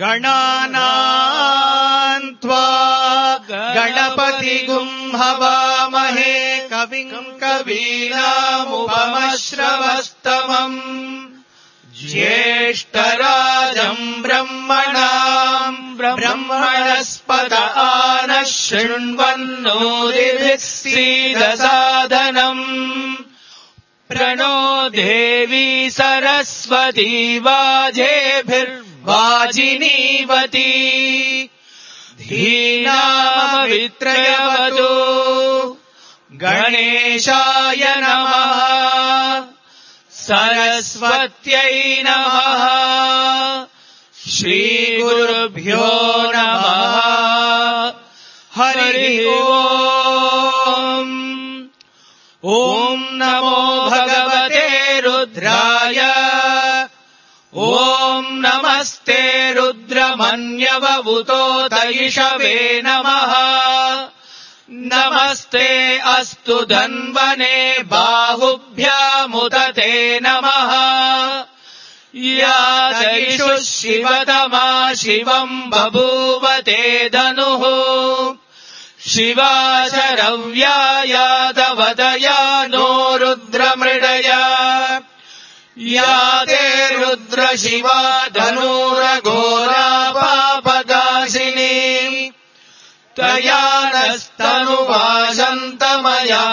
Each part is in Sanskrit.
गणानां त्वा गणपतिगुं हवामहे कविं कवीनामुपमश्रवस्तमम् ज्येष्ठराजम् ब्रह्मणस्पत आनः शृण्वन्नोतिभिः सीदसादनम् प्रणो देवी सरस्वती वाजेभिर्वाजिनीवती धीनामवित्रयवतु गणेशाय नमः सरस्वत्यै नमः श्रीगुरुभ्यो नमः हरि ओम् ॐ नमो भगवते रुद्राय ॐ नमस्ते रुद्रमन्यवभूतोतैषवे नमः नमस्ते अस्तु धन्वने बाहुभ्यामुदते नमः या दैषुः शिवतमा शिवम् बभूवते धनुः शिवा शरव्या यादवदया नो रुद्रमृडया या ते रुद्रशिवा धनुरघोरा पापदासिनी तया नस्तनुवासन्तमया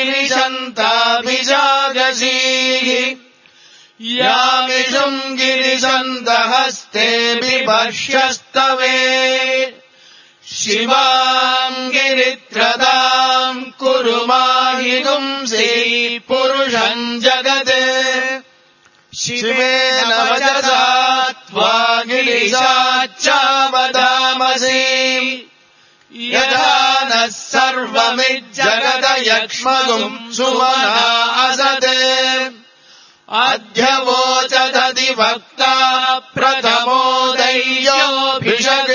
गिरिशन्ताभिजागसीः यामिषुम् गिरिशन्तहस्ते बिभर्ष्यस्तवे शिवाम् गिरित्रदाम् कुरु माहिगुंसि पुरुषम् जगत् शिवेन वचसा त्वा गिरिशाच्चावदामसि यथा नः सर्वमिज्जगदयक्ष्मगुम् सुमना असत् अध्यवोचदधिवक्ता प्रथमो दैयोऽभिषक्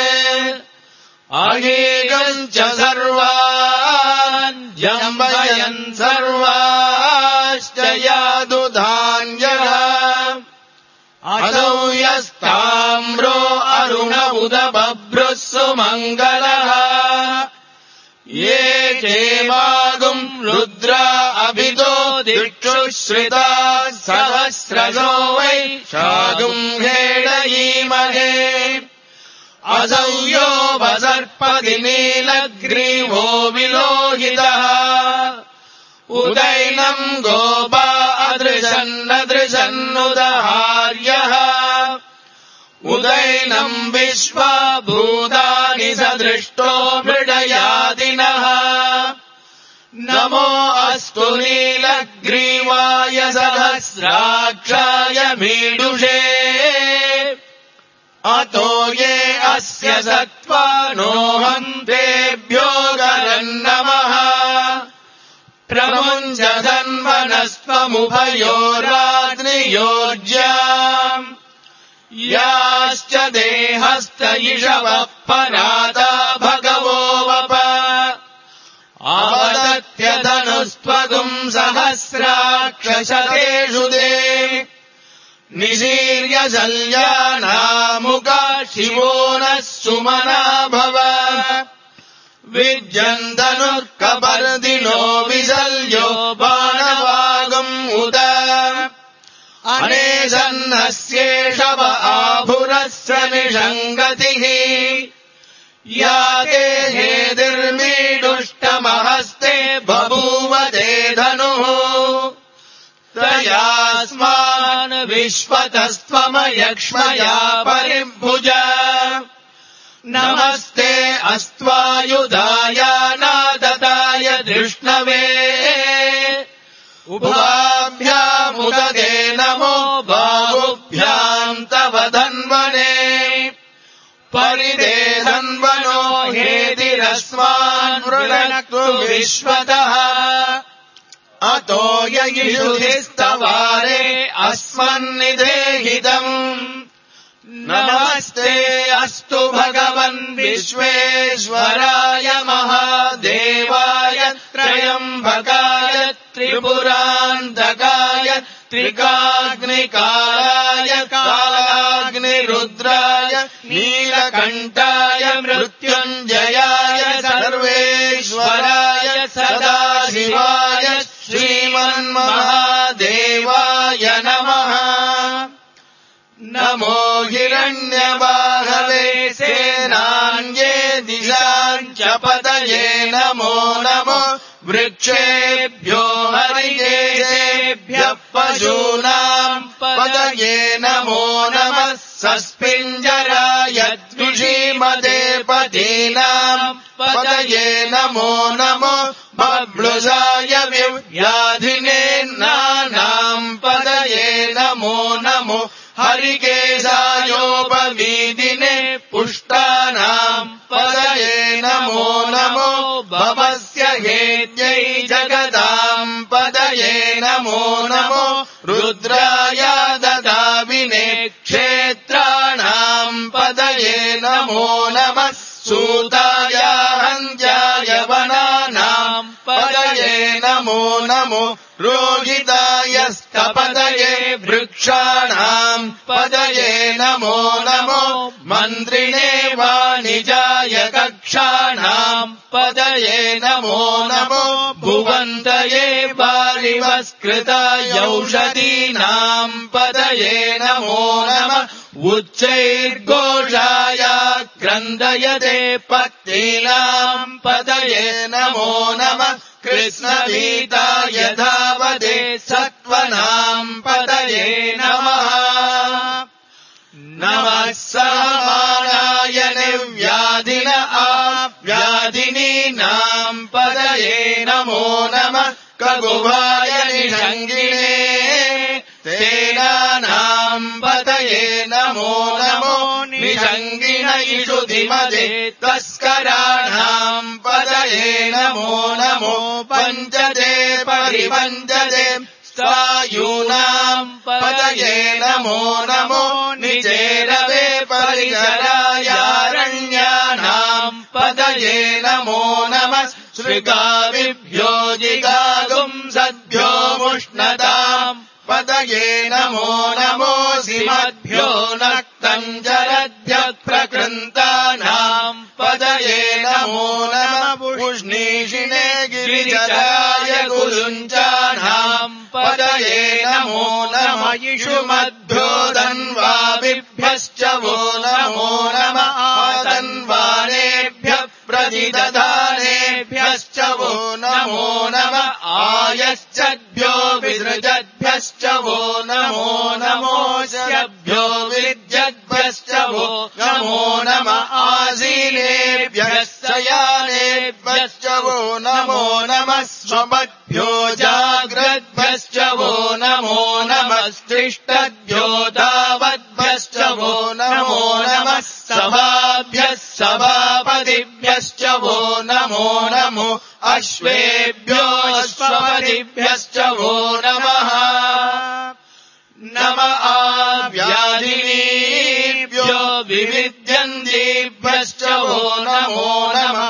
अगीगम् च सर्वान् जम्बयन् सर्वाश्च यादुधान्यः असौ यस्ताम्रो अरुण उद बभ्रुः सुमङ्गलः ये चेवागुम् रुद्रा अभितो दिक्षुश्रिता सहस्रशो वै शागुम् हेडयीमहे असौ यो वसर्पति नीलग्रीवो विलोहितः उदैनम् गोपा अदृशन्नदृशन्नुदहार्यः उदैनम् विश्वा भूतानि सदृष्टो मृडयादिनः नमो अस्तु नीलग्रीवाय सहस्राक्षाय मीडुषे अतो ये अस्य सत्त्वानोऽहन्तेभ्यो गरन्नमः प्रमुञ्चधन्वनस्त्वमुभयोराग्नियोज्याम् याश्च देहस्त इषवः पनाता भगवो वप आवदत्यधनुस्त्वगुम् सहस्राक्षशतेषु दे निशीर्य शल्यानामुका शिवो नः सुमना भव विज्यन्दनुर्कपर्दिनो विशल्यो बाणवागुम् उत अनेशन्नस्येषव आभुरस्य निषङ्गतिः या ते हेदिर्मीडुष्टमहस्ते बभूव ते धनुः तयास्मान् विश्वतस्त्वमयक्ष्मया परिभुज नमस्ते अस्त्वायुधाय नादताय धृष्णवे उभाभ्यामुदते नमो बाहुभ्याम् तव धन्वने परिदे धन्वनो हेतिरस्मान् वृणक्तु विश्वतः अतो ययिषुधिस्तवारे अस्मन्निदेहितम् नमस्ते अस्तु भगवन् विश्वेश्वराय महादेवाय त्रयम्बकाय त्रिपुरान्तकाय त्रिकाग्निकालाय कालाग्निरुद्राय नीलकण्ठाय मृत्युञ्जयाय सर्वेश्वराय सदाशिवाय श्रीमन्महादेवाय नमः। नमो हिरण्यबाहवे सेनान्ये दिशाञ्च पतये नमो नमो वृक्षेभ्यो हरिकेशेभ्यः पशूनाम् पतये नमो नमः। सस्पिञ्जराय द्विषीमते पतीनाम् पतये नमो नमो बभ्लुषाय व्याधिनेन्नानाम् पतये नमो नमो हरिकेशायोपवीदिने पुष्टानाम् पतये नमो नमो भवस्य हेत्यै जगताम् पतये नमो नमो रुद्राय ददाविने क्षेत्राणाम् पतये नमो नमः। सूताय हन्त्याय वनानाम् पतये नमो नमो रोहिताय स्थपतये वृक्षाणाम् पतये नमो नमो मन्त्रिणे वाणिजाय कक्षाणाम् पतये नमो नमो भुवन्तये पारिवस्कृताय औषधीनाम् पतये नमो नमः। उच्चैर्घोषाय क्रन्दयते पत्नीनाम् पतये नमो नमः। कृष्णभीताय धावते सत्त्वनाम् पतये नमः। नमः समानाय निर्व्याधिन आव्याधिनीनाम् पतये नमो नमः। कगुभाय निषङ्गिणे सेनानाम् पतये नमो नमो निषङ्गिण इषुधिमते तस्कराणाम् पतये नमो नमो पञ्चते परिपञ्चते स्थायूनाम् पतये नमो नमो निचेरवे परिसरायारण्यानाम् पतये नमो नमः। शृगाविभ्यो जिगागुंसद्भ्यो मुष्णताम् पतये नमो नमो सिमद्भ्यो नक्तञ्जरद्भ्यः प्रकृन्तानाम् पतये नमो नमः। पुष्णीषिणे गिरिचराय गुरुञ्चानाम् पतये नमो नमः। इषुमद्भ्यो धन्वाभिभ्यश्च वो नमो नमः। आतन्वानेभ्यः प्रतिदधानेभ्यश्च वो नमो नमः। आयश्चद्भ्यो विसृजद्भ्यश्च वो नमो नमो। शभ्यो विद्यद्भ्यश्च वो नमो नमः। आसीनेभ्यः शयानेभ्यश्च वो नमो नमः। स्वपद्भ्यो जाग्रद्भ्यश्च वो नमो नमः। तिष्ठद्भ्यो तावद्भ्यश्च वो नमो नमः। सभाभ्यः सभापतिभ्यश्च वो नमो नमो। अश्वेभ्यो अश्वपतिभ्यश्च वो नमः। नम आव्याधिनीभ्यो विविध्यन्तीभ्यश्च वो नमो नमः।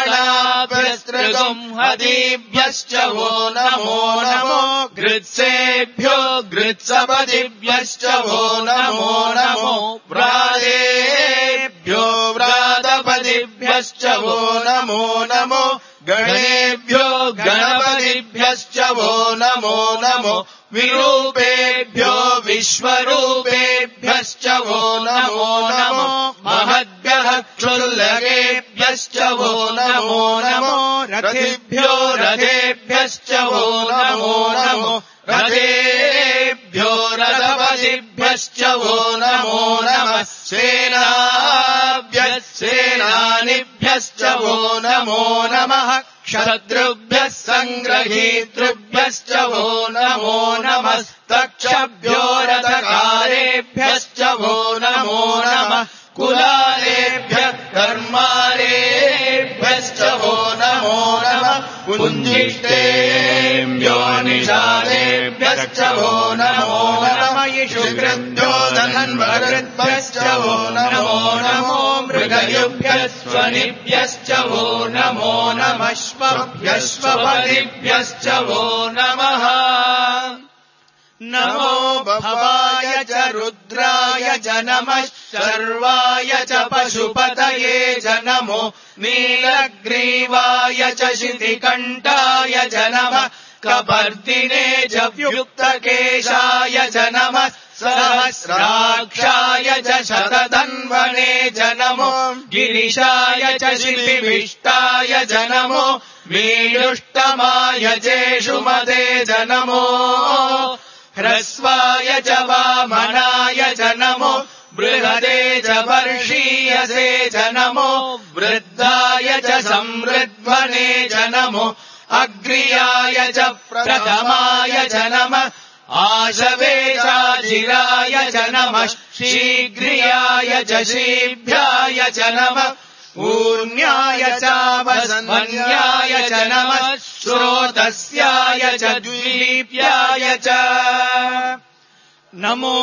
पुगणाभ्यस्त्रिगुंहतीभ्यश्च वो नमो नमो। गृत्सेभ्यो गृत्सपतिभ्यश्च वो नमो नमो। व्रातेभ्यो व्रातपतिभ्यश्च वो नमो नमो। गणेभ्यो गणपतिभ्यश्च वो नमो नमो। विरूपेभ्यो विश्वरूपेभ्यश्च वो नमो नमो। महद्भ्यः क्षुल्लकेभ्यश्च वो नमो नमो। रथेभ्यो रथेभ्यश्च वो नमो नमो। रथेभ्यो रथपतिभ्यश्च वो नमो नमः। सेनाभ्यः सेनानिभ्यश्च वो नमो नमः। क्षत्रुभ्यः सङ्ग्रहीतृभ्यश्च वो नमो नमः। तक्षभ्यो रथकारेभ्यश्च वो नमो नमः। कुलालेभ्यः कर्मारेभ्यश्च वो नमो नमः। पुञ्जिष्टेभ्यो निषादेभ्यश्च वो नमो नमः। इषुकृभ्यो धन्वकृद्भ्यश्च वो नमो नमो। मृगयुभ्यः स्वनिभ्यश्च वो नमो नमः। श्वभ्यश्वपतिभ्यश्च वो नमः। नमो भवाय च रुद्राय च नमः शर्वाय च पशुपतये च नमो नीलग्रीवाय च शितिकण्ठाय च नमः कपर्दिने च युक्तकेशाय च नमः सहस्राक्षाय च शतधन्वने च नमो गिरिशाय च शिपिविष्टाय च नमो वीणुष्टमाय चेषुमते च नमो ह्रस्वाय च वामनाय च नमो बृहदे च वर्षीयसे च नमो वृद्धाय च संवृद्ध्वने च नमो अग्र्याय च प्रथमाय च नमः आशवे चाजिराय च नमः शीघ्रियाय च शीभ्याय च नमः ऊर्ण्याय चावस्मन्याय च नमः श्रोतस्याय च द्वीप्याय च नमो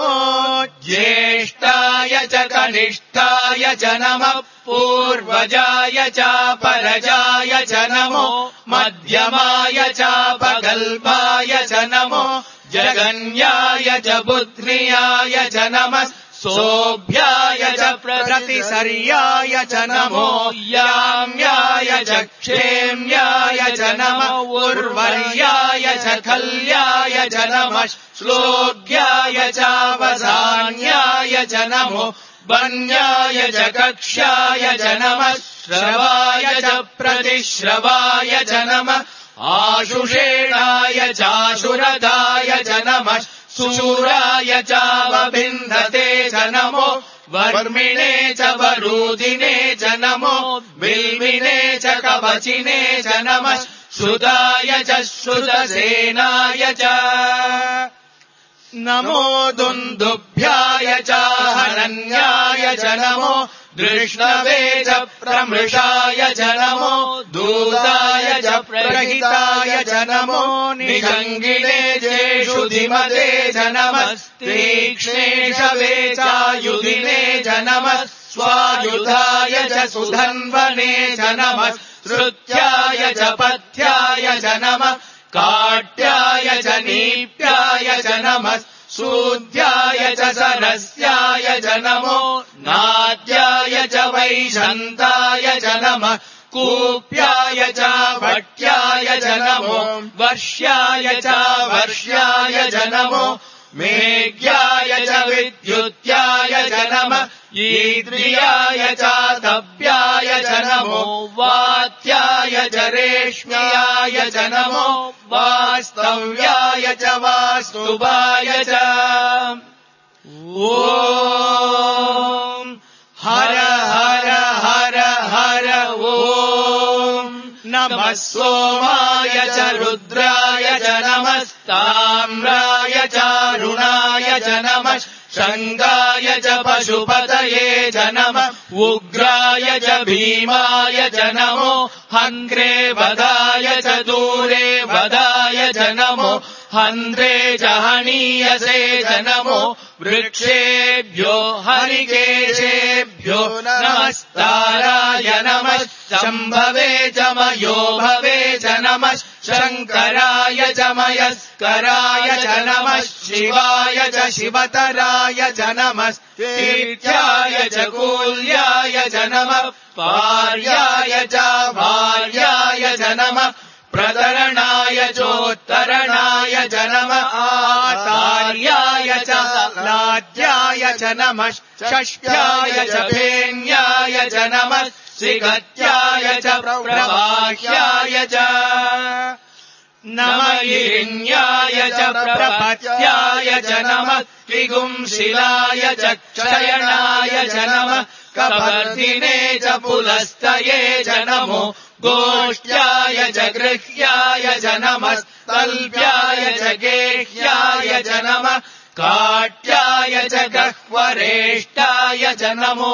ज्येष्ठाय च कनिष्ठाय च नमः पूर्वजाय चापरजाय च नमो मध्यमाय चापगल्भाय च नमो जगन्याय च बुध्नियाय च नमः सोऽभ्याय च प्रतिसर्याय च नमो याम्याय च क्षेम्याय च नमः उर्वर्याय च खल्याय च नमः श्लोक्याय चावसान्याय च नमो वन्याय च कक्ष्याय च नमः श्रवाय च प्रतिश्रवाय च नमः आशुषेणाय चाशुरदाय च नमः शूराय चावभिन्धते च नमो वर्मिणे च वरूदिने च नमो बिल्विने च कवचिने च नमः श्रुताय च श्रुतसेनाय च नमो दुन्दुभ्याय च हनन्याय च नमो दृष्णवे च प्रमृषाय च नमो दूताय च प्रहिताय च नमो निषङ्गिणे चेषु धिमते च नमः तीक्ष्णेषवे चायुधिने च नमः स्वायुधाय च सुधन्वने च नमः श्रुत्याय च पथ्याय च नमः काट्याय च नीप्याय च नमः सूद्याय च सरस्याय च नमो नाद्याय च वैशन्ताय च नमः कूप्याय च भट्याय च नमो वर्ष्याय च वर्ष्याय च नमो मेघ्याय च विद्युत्याय च नमः ईद्रियाय च तव्याय च नमो वात्याय च रेष्म्याय च नमो वास्तव्याय च वास्तुवाय च ॐ हर हर हर हर ॐ नमः सोमाय च रुद्राय च नमस्ताम्राय चारुणाय च नमः शङ्गाय च पशुपतये च नमः उग्राय च भीमाय च नमो हन्त्रे वदाय च दूरे वदाय च नमो हन्त्रे च हनीयसे च नमो वृक्षेभ्यो हरिकेशेभ्यो नमस्ताराय नमः शम्भवे च मयो भवे च नमः शङ्कराय च मयस्कराय च नमः शिवाय च शिवतराय च नमः तीर्थ्याय च कूल्याय च नमः पार्याय च भार्याय च नमः प्रतरणाय चोत्तरणाय च नमः आचार्याय च लाज्याय च नमः षष्ठ्याय च भेन्याय च नमः श्रीगत्याय च प्रवाह्याय च नमः हिरण्याय च प्रपत्याय च नमः त्रिगुंशिलाय च क्षयणाय च नमः कपर्दिने च पुलस्तये च नमो गोष्ठ्याय च गृह्याय च नमः तल्प्याय च गेह्याय च नमः काट्याय च गह्वरेष्टाय च नमो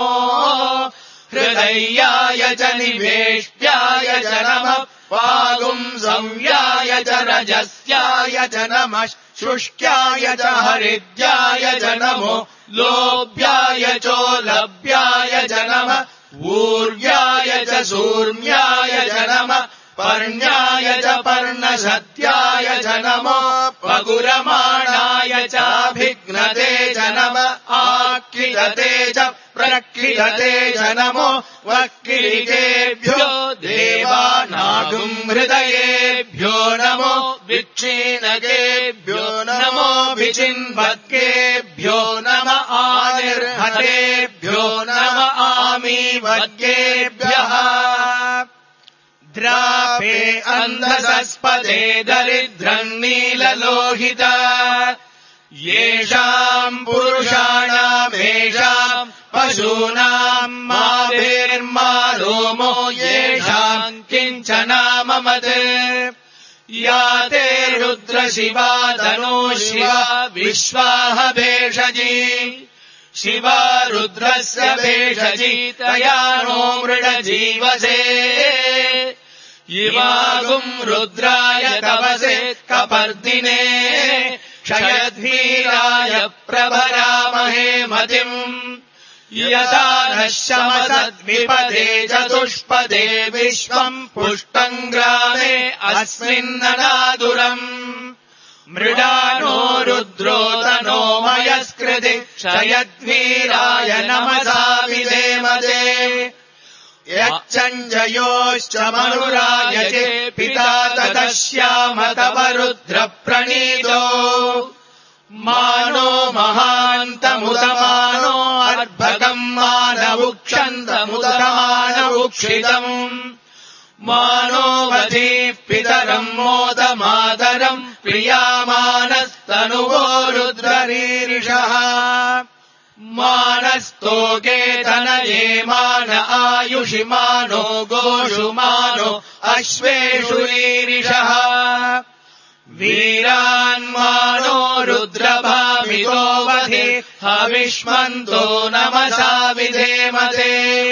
हृदयाय च निवेष्ट्याय च नमः पागुंसव्याय च रजस्याय च नमः शुष्क्याय च हरिद्याय च नमो लोभ्याय चोलभ्याय च नमः ऊर्व्याय च सूर्म्याय च नमः पर्ण्याय च पर्णसत्याय च नमो पगुरमाणाय चाभिघ्नते च नम आक्किलते च प्रक्किलते च नमो वक्किलिकेभ्यो देवानागुम् हृदयेभ्यो नमो विक्षीणकेभ्यो नमो विचिन्वद्गेभ्यो नम आनिर्हतेभ्यो नम आमीवद्गेभ्यः द्रापे अन्धसस्पदे दरिद्रम् नीललोहित येषाम् पुरुषाणामेषाम् पशूनाम् माभिर्मा रोमो येषाम् किञ्चनाममत् या ते रुद्रशिवा तनो शिवा विश्वाह भेषजी शिवा रुद्रस्य भेषजी तया नो मृडजीवसे इवागुम् रुद्राय तवसे कपर्दिने क्षयध्वीराय प्रभरामहे मतिम् यथा नः शमसद्विपदे चतुष्पदे विश्वम् पुष्टम् ग्रामे अस्मिन्ननादुरम् मृडानो रुद्रो तनो मयस्कृति क्षयध्वीराय नमसा विधेमते यच्चञ्जयोश्च मनुरायते पिता तदश्याम तव रुद्रप्रणीतो मानो महान्तमुदमानो अर्भकम् मानवुक्षन्तमुदमानवुक्षितम् मानो वधीः पितरम् मोदमादरम् प्रियामानस्तनुवो रुद्ररीरिषः मानस्तोके तनये मान आयुषि मानो गोषु मानो अश्वेषु रीरिषः वीरान्मानो रुद्रभामितो वधे हविष्मन्तो नमसा विधेमते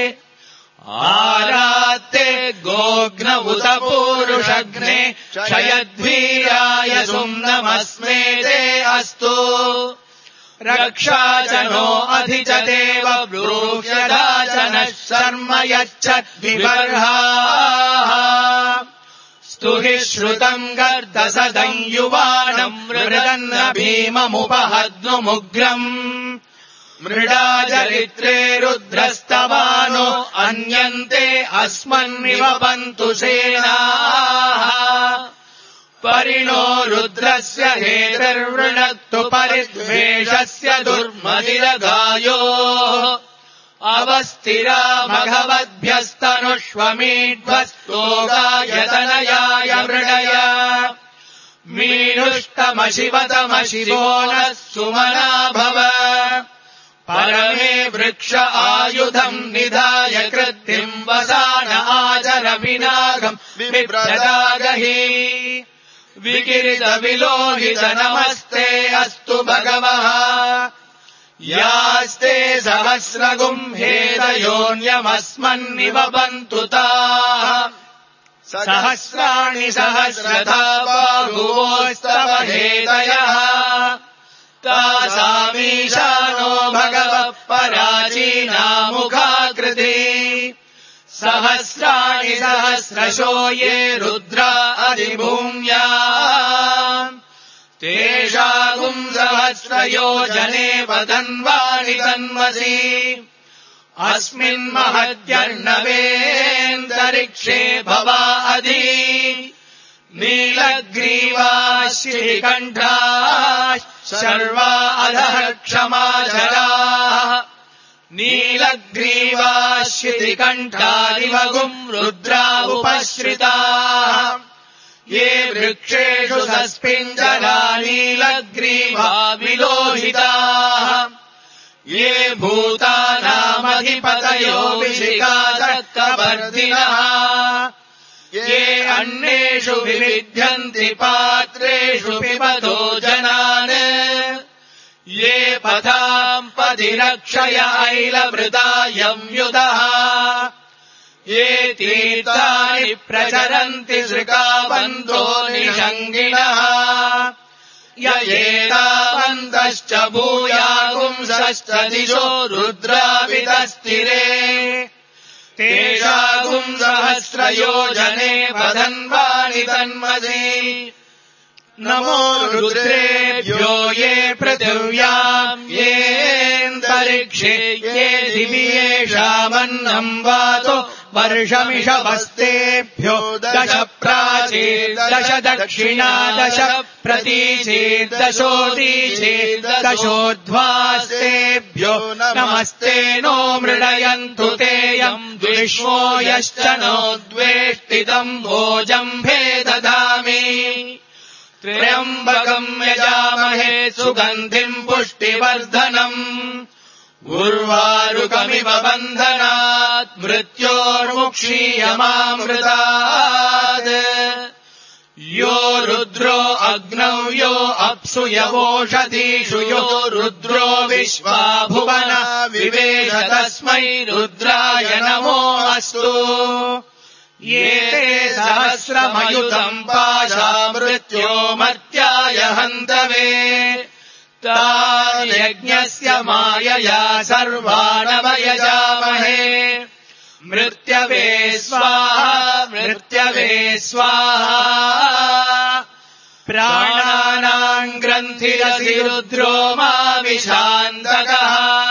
आरात्ते गोघ्न उत पूरुषघ्ने क्षयध्वीराय सुम्नमस्मे ते अस्तु रक्षा च नो अधि च देव ब्रूह्यदा च नः शर्म यच्छद्विबर्हाः स्तुहि श्रुतम् गर्दसदम् युवानम् मृडन्न भीममुपहद्नुमुग्रम् मृडाचरित्रे रुद्रस्तवानो अन्यन्ते अस्मन्निव पन्तु सेनाः परिणो रुद्रस्य हेतर्वृणक्तु परिद्वेषस्य दुर्मदिरगायोः अवस्थिरा भगवद्भ्यस्तनुष्वमीढ्वस्तोगायतनयाय मृडय मीनुष्टमशिवतमशिवो नः सुमना भव परमे वृक्ष आयुधम् निधाय कृत्तिम् वसान आचर विनागम् विभ्रदागहि विकिरितविलोहित नमस्ते अस्तु भगवः यास्ते सहस्रगुम्हेदयोऽन्यमस्मन्निव पन्तु ताः सहस्राणि सहस्रधा बाहुवोस्तव हेदयः तासामीशानो भगवः पराचीनामुखाकृति सहस्राणि सहस्रशो ये रुद्रा अधिभूम्या तेषागुम् सहस्रयोजने वदन्वानि तन्वसि अस्मिन्महद्यर्णवेऽन्तरिक्षे भवा अधि नीलग्रीवाः श्रीकण्ठाः शर्वा अधः क्षमाचराः नीलग्रीवाः श्रीकण्ठादिवगुम् रुद्रा उपश्रिताः ये वृक्षेषु सस्पिञ्जरा नीलग्रीवा विलोहिताः ये भूतानामधिपतयो विशिखादत्तवर्धिनः ये अन्नेषु विविध्यन्ति पात्रेषु पिबतो जनान् ये पथाम् पदिरक्षय ऐलवृतायंयुतः ये तीर्थानि प्रचरन्ति सृकावन्तो निषङ्गिणः य एतावन्तश्च भूयागुंसश्च दिशो रुद्रावितस्थिरे तेषागुम् सहस्रयोजने वदन्वानि तन्मसे नमो रुद्रेभ्यो ये पृथिव्याम् येऽन्तरिक्षे ये दिवि येषामन्नम् वातो वर्षमिषवस्तेभ्यो दश प्राचीर्दश दक्षिणा दश प्रतीचीर्दशोदीचीर्दशोध्वास्तेभ्यो नमस्ते नो मृडयन्तु तेऽयम् द्विष्मो यश्च नो द्वेष्टितम् भोजम्भे दधामि त्र्यम्बकम् यजामहे सुगन्धिम् पुष्टिवर्धनम् उर्वारुकमिव बन्धनात् मृत्योर्मुक्षीयमामृतात् यो रुद्रो अग्नौ यो अप्सु यवोषधीषु यो रुद्रो विश्वा भुवन विवेश तस्मै रुद्राय नमो अस्तु ये ते सहस्रमयुतम् पाशा मृत्यो मर्त्याय हन्तवे तान् यज्ञस्य मायया सर्वानवयजामहे मृत्यवे स्वाहा मृत्यवे स्वाहा प्राणानाम् ग्रन्थिरसि रुद्रो मा विशान्तकः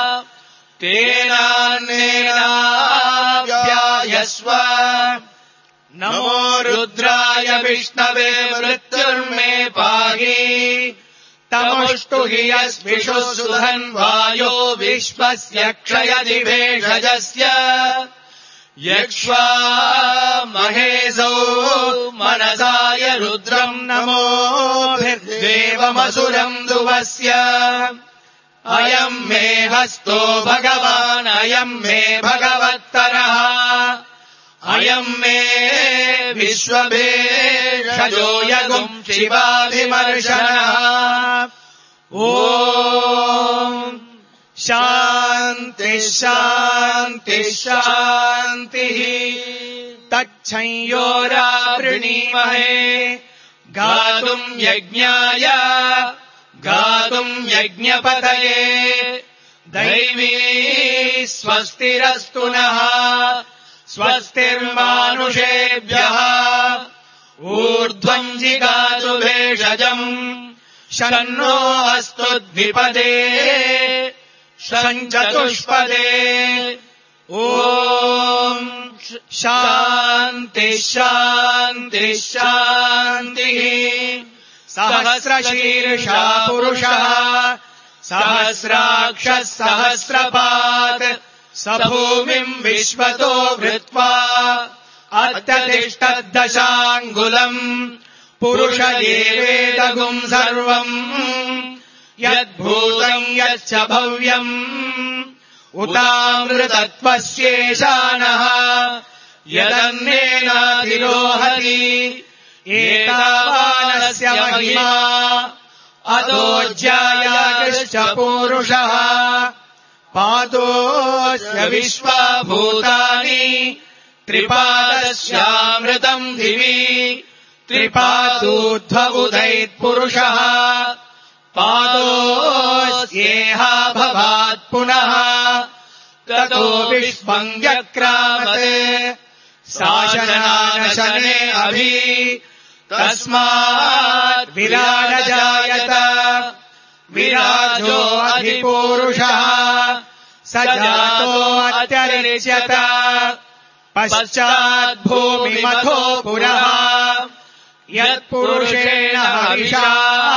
तेनान्नेनाभ्यायस्व नमो रुद्राय विष्णवे मृत्युर्मे पाहि तमुष्टु हि यस्मिषु सुधन्वायो विश्वस्य क्षयति भेषजस्य यक्ष्वा महेशौ मनसाय रुद्रम् नमोभिर्देवमसुरम् दुवस्य अयम् मे हस्तो भगवान् अयम् मे भगवत्तरः अयम् मे विश्वभेषजो यगुम् शिवाभिमर्शनः ॐ शान्तिः शान्तिः शान्तिः तच्छंयोरावृणीमहे गातुम् यज्ञाय गातुम् यज्ञपतये दैवी स्वस्तिरस्तु नः स्वस्तिर्मानुषेभ्यः ऊर्ध्वम् जिगातु भेषजम् शन्नो अस्तु द्विपदे शञ्चतुष्पदे ॐ शान्तिः शान्तिः शान्तिः सहस्रशीर्षा पुरुषः सहस्राक्षः सहस्रपात् स भूमिम् विश्वतो वृत्वा अत्यतिष्ठद्दशाङ्गुलम् पुरुष एवेदगुम् सर्वम् यद्भूतम् यच्च भव्यम् उतामृतत्वस्येशानः यदन्नेनातिरोहति एतावानस्य महिमा अतोऽज्यायागश्च पूरुषः पादोऽस्य विश्वभूतानि त्रिपादस्यामृतम् दिवि त्रिपादूर्ध्व उदैत्पुरुषः पादोऽस्येहा भवात् पुनः ततो विश्वम् व्यक्रामते शासनानशने अभि तस्मात् विराजजायत विराजो अधिपूरुषः स जातो अत्यरिच्यत पश्चाद्भूमिमथो पुरः यत्पुरुषेण हविषा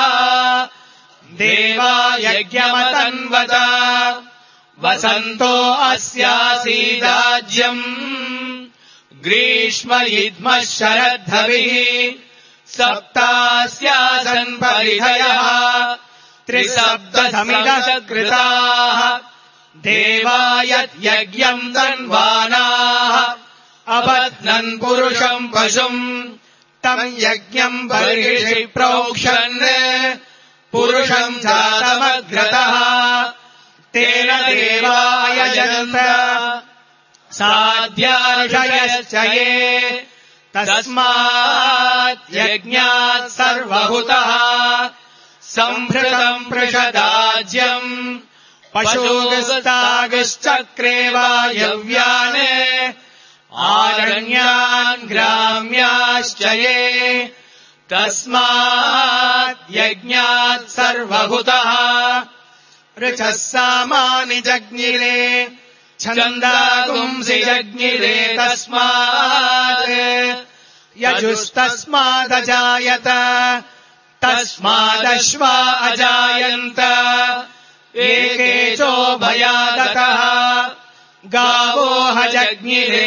देवा यज्ञमतन्वत वसन्तो अस्यासीदाज्यम् ग्रीष्म इद्मः शरद्धविः सप्तास्यासन् परिधयः त्रिसप्तसमिदः कृताः देवा यज्ञम् तन्वानाः अबध्नन् पुरुषम् पशुम् तम् यज्ञम् बर्हिषि प्रोक्षन् पुरुषम् जातमग्रतः तेन देवायजन्त साध्यार्षयश्च ये तस्मात् यज्ञात् सर्वहुतः सम्भृतम् पृषदाज्यम् पशुगस्तागश्चक्रे वायव्यान् आरण्यान् ग्राम्याश्च ये तस्मात् यज्ञात् सर्वभूतः ऋचः सामानि जज्ञिरे छन्दागुंसि जज्ञिरे तस्मात् यजुस्तस्मादजायत तस्मादश्वा अजायन्त एकेचोभयादतः गावो हजज्ञिरे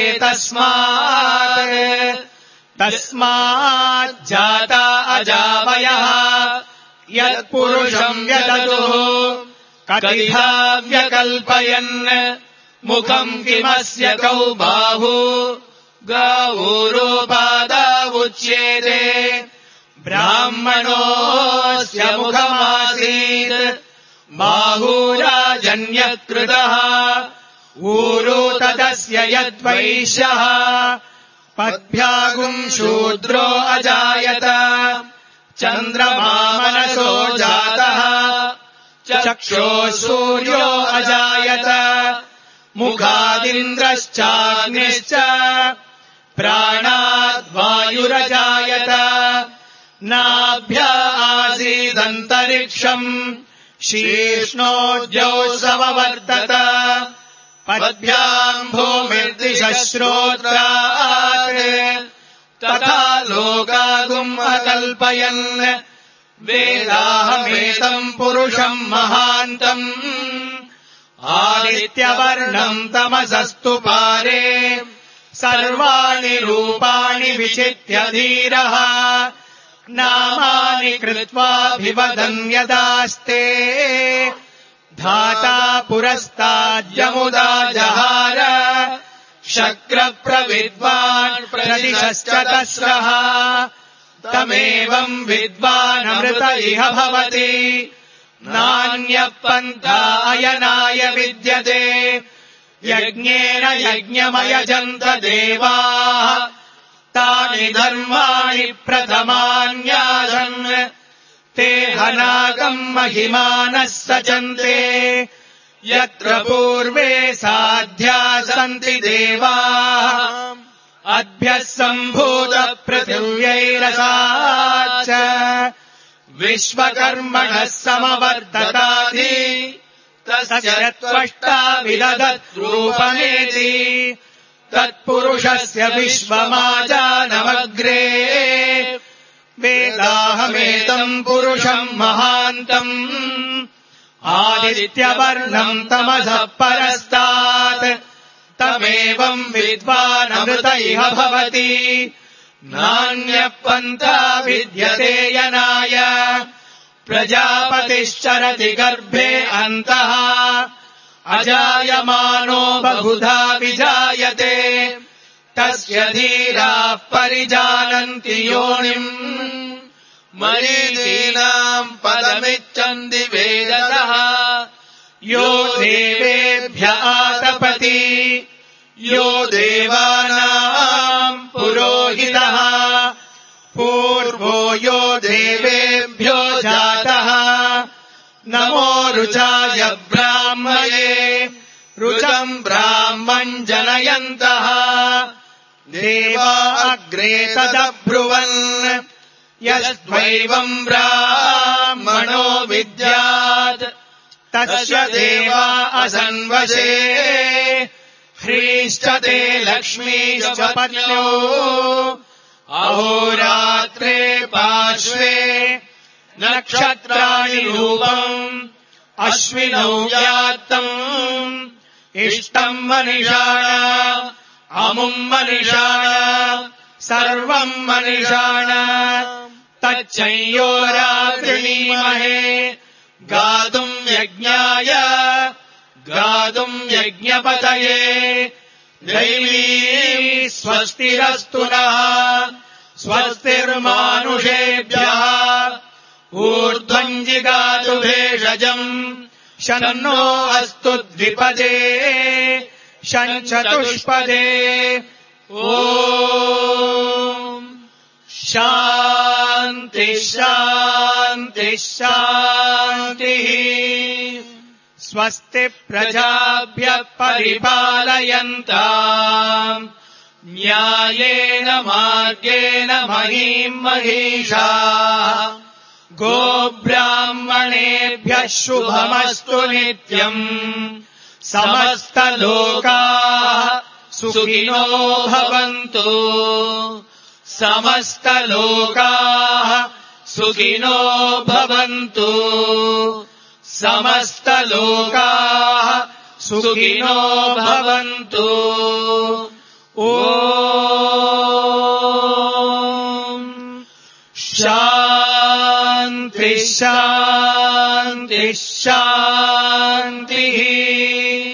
तस्माज्जाता अजावयः यत्पुरुषम् व्यददुः कतिधा व्यकल्पयन् मुखम् किमस्य कौ बाहु गावूरोपादावुच्येते ब्राह्मणोऽस्य मुखमासीत् बाहूराजन्यकृतः ऊरो तदस्य यद्वैश्यः पद्भ्यागुम् शूद्रो अजायत चन्द्रमा मनसो जातः चक्षुः सूर्यो अजायत मुखादिन्द्रश्चाग्निश्च प्राणाद्वायुरजायत नाभ्य आसीदन्तरिक्षम् शीर्ष्णोऽद्यौ समवर्तत पद्भ्याम् भूमिर्दिशः श्रोत्रात् तथा लोकागुम् अकल्पयन् वेदाहमेतम् पुरुषम् महान्तम् आदित्यवर्णम् तमसस्तु पारे सर्वाणि रूपाणि विचित्य धीरः नामानि कृत्वाभिवदन् यदास्ते धाता पुरस्ताद्यमुदा जहार शक्रप्रविद्वान् प्रदिशश्च तस्रः तमेवम् विद्वानमृत इह भवति नान्यः पन्था अयनाय विद्यते यज्ञेन यज्ञमयजन्त देवाः तानि धर्माणि प्रथमान्यासन् ते हनागम् महिमानः सचन्ते यत्र पूर्वे साध्या सन्ति देवाः अद्भ्यः सम्भूतपृथिव्यैरसाच्च विश्वकर्मणः समवर्तताधि तस्य त्वष्टा विदधत् रूपमेति तत्पुरुषस्य विश्वमाजानमग्रे वेदाहमेतम् पुरुषम् महान्तम् आदित्यवर्णम् तमसः परस्तात् तमेवम् विद्वानमृत इह भवति नान्यः पन्था विद्यते यनाय प्रजापतिश्चरति गर्भे अन्तः अजायमानो बहुधा विजायते तस्य धीराः परिजानन्ति योनिम् मरीचीनाम् पदमिच्छन्ति वेदसः यो देवेभ्य आतपति यो देवानाम् पुरोहितः पूर्वो यो देवेभ्यो जातः नमो रुचाय ब्राह्मये रुचम् ब्राह्मम् जनयन्तः देवा अग्रे तदब्रुवन् यस्त्वैवम् ब्राह्मणो विद्यात् तस्य देवा असन्वशे ह्रीश्च ते लक्ष्मीश्च पत्न्यो अहोरात्रे पार्श्वे नक्षत्राणि रूपम् अश्विनौ व्यात्तम् इष्टम् मनिषाण अमुम् मनिषाण सर्वम् मनिषाण तच्चयोरावृणीमहे गातुम् यज्ञाय गातुम् यज्ञपतये दैवी स्वस्तिरस्तु नः स्वस्तिर्मानुषेभ्यः ऊर्ध्वम् जिगातु भेषजम् शन्नो अस्तु द्विपदे शञ्चतुष्पदे ॐ शान्ति शान्ति शान्तिः स्वस्ति प्रजाभ्यः परिपालयन्ताम् న్యాయేన మార్గేణ మహీం మహీషాః గోబ్రాహ్మణేభ్యః శుభమస్తు నిత్యం సమస్తలోకాః సుఖినో భవంతు సమస్తలోకాః సుఖినో భవంతు సమస్తలోకాః సుఖినో భవంతు. ఓం శాంతి శాంతి శాంతి.